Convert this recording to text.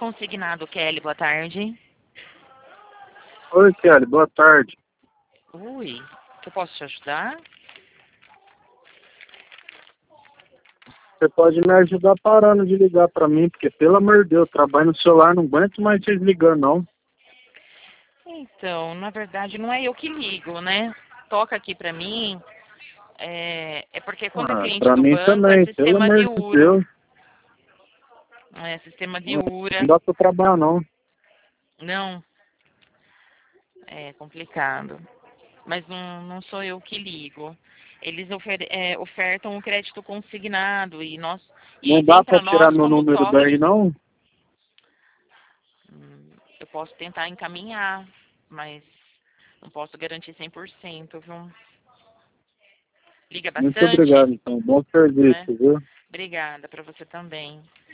consignado, Kelly, boa tarde. Oi, Kelly, boa tarde. Ui, que eu posso te ajudar? Você pode me ajudar parando de ligar pra mim, porque, pelo amor de Deus, eu trabalho no celular, não aguento mais vocês ligando, não. Então, na verdade, não é eu que ligo, né? Toca aqui pra mim. É porque quando é Ah, cliente pra do mim banco, é também, pelo sistema amor de de URA. Deus. É sistema de Não URA. dá pra trabalhar, não. Não, é complicado. Mas não sou eu que ligo. Eles ofertam o crédito consignado e Não dá vem pra para tirar nós meu como número toque. daí, não? Eu posso tentar encaminhar, mas não posso garantir 100%, viu? Liga Muito bastante, obrigado, então. Bom serviço, né? viu? Obrigada para você também.